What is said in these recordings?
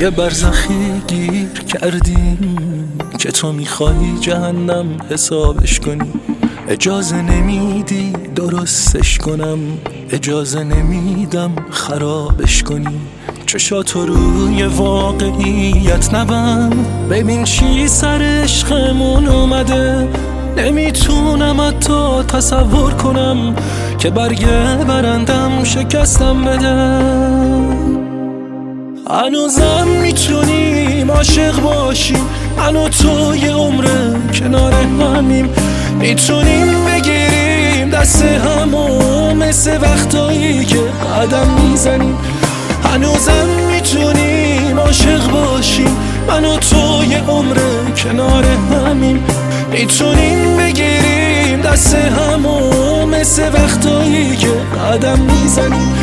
یه برزخی گیر کردیم که تو میخوای جهنم حسابش کنی. اجازه نمیدی درستش کنم، اجازه نمیدم خرابش کنی. چشاتو روی واقعیت نبند، ببین چی سر عشقمون اومده. نمیتونم حتی تصور کنم که برگ برندم شکستم بده. هنوزم میتونیم عاشق باشیم، من و تو یه عمره کنار همیم. میتونیم بگیریم دست همو مثل وقتایی که قدم میزنیم. هنوزم میتونیم عاشق باشیم، من و تو یه عمره کنار همیم. میتونیم بگیریم دست همو مثل وقتایی که قدم میزنیم.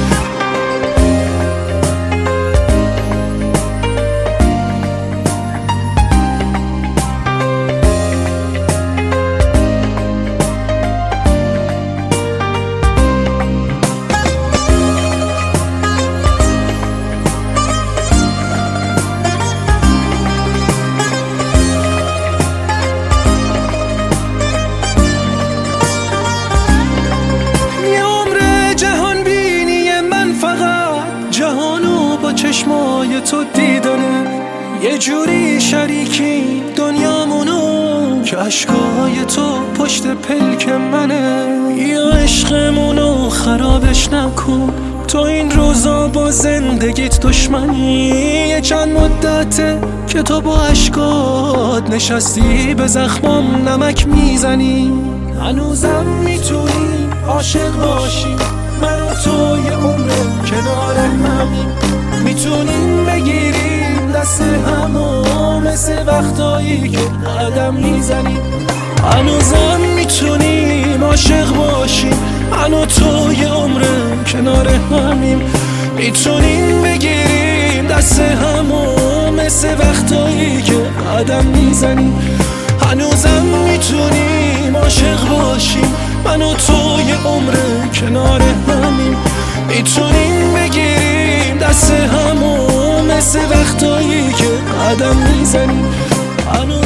چشمای تو دیدنه، یه جوری شریکی دنیامونو که عشقای تو پشت پلک منه. یا عشقمونو خرابش نکن، تو این روزا با زندگیت دشمنی. یه چند مدته که تو با عشقات نشستی به زخمام نمک میزنی. هنوزم میتونی عاشق باشی، من و تو یه عمره کنار همیم. میتونیم بگیریم دست همو مثل وقتایی که قدم میزنیم. هنوزم میتونیم عاشق باشیم، من و تو یه عمره کنار همیم. میتونیم بگیریم دست همو مثل وقتایی که قدم میزنیم. هنوزم میتونیم عاشق باشیم، من و تو یه عمره کنار همیم. میتونیم بگیریم دست همو مثل وقتایی که قدم میزنیم.